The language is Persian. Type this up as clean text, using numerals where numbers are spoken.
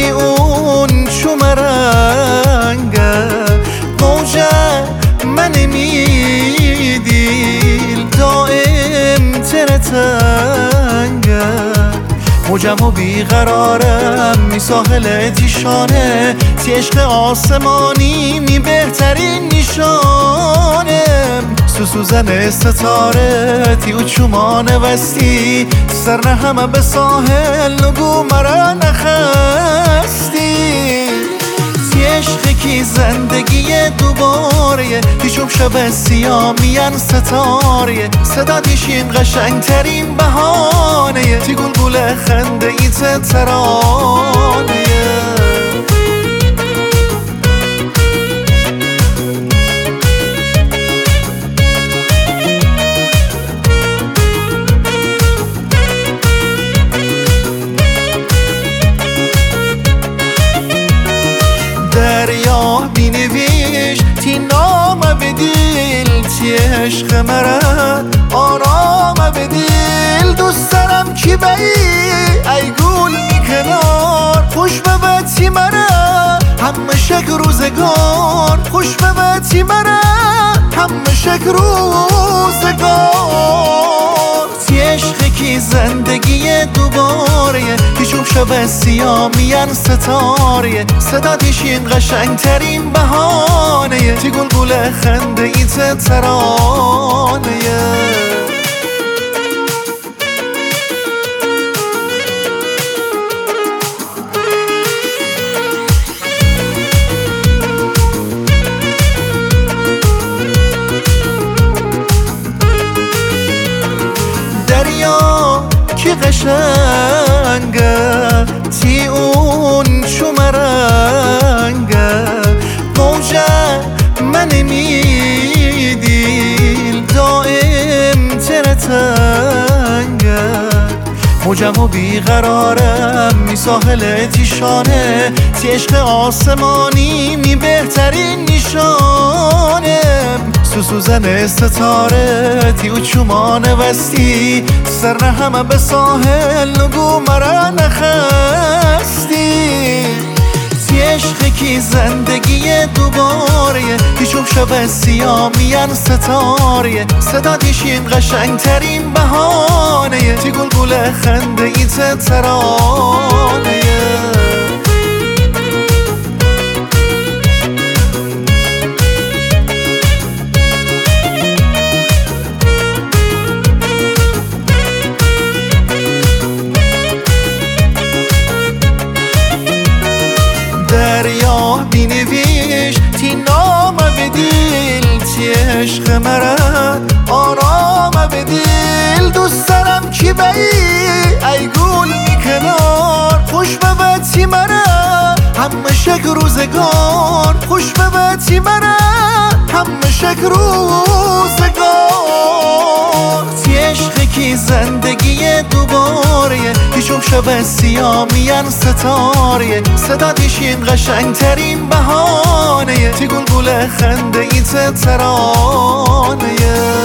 تی اون چوم رنگه موجه من میدیل دائم تنگه موجم و بیقرارم می ساحل تیشانه تی عشق آسمانی می بهترین نشانم سوزن ستاره تی و چومان وستی سر نه همه به ساحل نگو مرا نخستی تی عشق کی زندگی دوباره هیچم شب سیاه میان ستاره صدا دیشین قشنگ ترین بهانه تی گلگل خنده ایت ترانه دریا بینویش تی نام بدیل تی عشق مرد آرام بدیل دوست دارم کی بایی ای گل می کنار خوش ببتی مرد همه شک روزگار خوش ببتی مرد همه شک روزگار تی عشق کی زندگی دوباره هیچم شب سیاه میان ستاره صدا دیشین قشنگ ترین بهانه تی گلگل خنده ایت ترانه دریا کی قشنگه تی اون چوم رنگه موجه من میدیل دائم تنگه موجم و بیقرارم می ساحل تیشانه تی عشق آسمانی می بهترین نشانم سوزن ستاره تی و چومان وستی سر نه همه به ساحل نگو مرا نخستی تی عشق کی زندگی دوباره هیچم شب سیاه میان ستاره صدا دیشین قشنگ ترین بهانه تی گلگل خنده ایت ترانه دریا بینویش تی نام بدیل تی عشق مرد آرام بدیل دوست دارم کی بایی ای گل می کنار خوش ببتی مرد همه شک روزگار خوش ببتی مرد همه شک روزگار تی عشق کی زندگی دوباره هیچم شب سیاه میان ستاره صدا دیشین قشنگ ترین بهانه تی گلگل خنده ایت ترانه